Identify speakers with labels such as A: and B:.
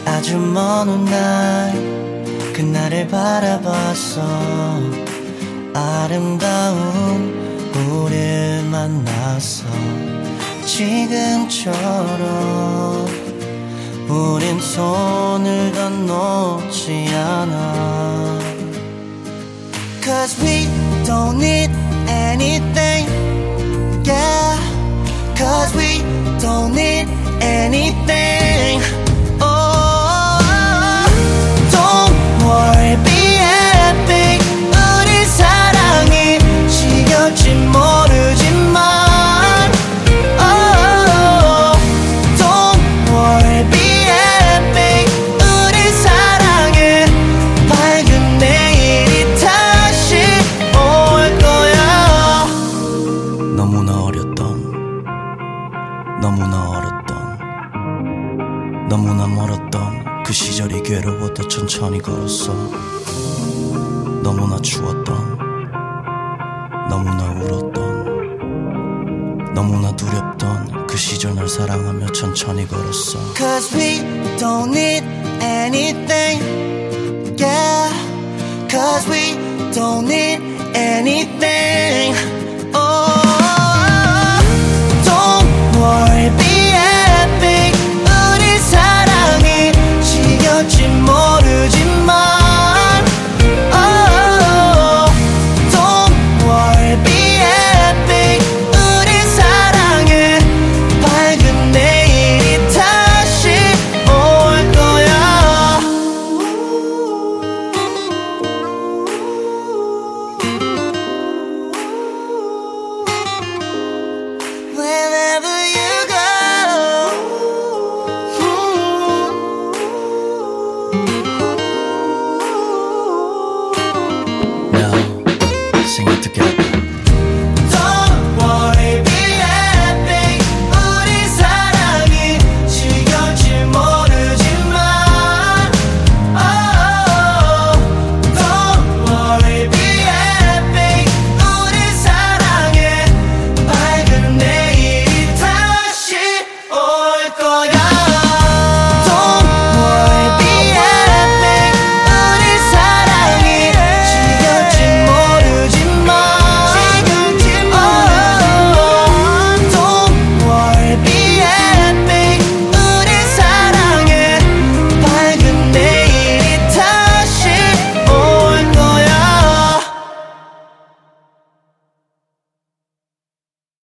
A: 아주 먼 훗날 그날을 바라봤어. 아름다운 우릴 만났어. 지금처럼 우린 손을 더 놓지 않아. Cause we don't need anything, yeah. Cause we don't need anything. Oh, don't worry, be happy. 우리 사랑이 지겨울지 모르지만. Oh, don't worry, be happy. 우리 사랑은 밝은 내일이 다시 올 거야. 너무나 어렸던, 너무나 어렸던, 너무나 멀었던 그 시절이 괴로워도 천천히 걸었어. 너무나 추웠던, 너무나 울었던, 너무나 두렵던 그 시절 날 사랑하며 천천히 걸었어. Cause we don't need anything, yeah. Cause we don't need anything. Oh, don't worry.